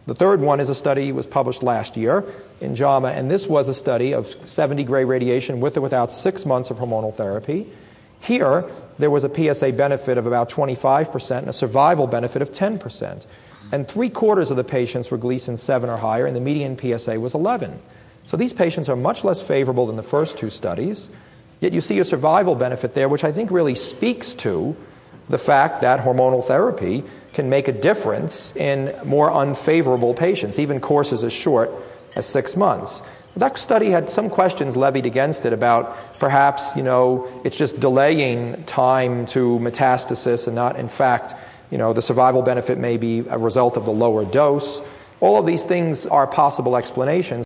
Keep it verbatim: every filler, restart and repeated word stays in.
The third one is a study that was published last year in JAMA, and this was a study of seventy gray radiation with or without six months of hormonal therapy. Here, there was a P S A benefit of about twenty-five percent and a survival benefit of ten percent. And three-quarters of the patients were Gleason seven or higher, and the median P S A was eleven. So these patients are much less favorable than the first two studies, yet you see a survival benefit there, which I think really speaks to the fact that hormonal therapy can make a difference in more unfavorable patients, even courses as short as six months. That study had some questions levied against it about perhaps, you know, it's just delaying time to metastasis and not, in fact, you know, the survival benefit may be a result of the lower dose. All of these things are possible explanations.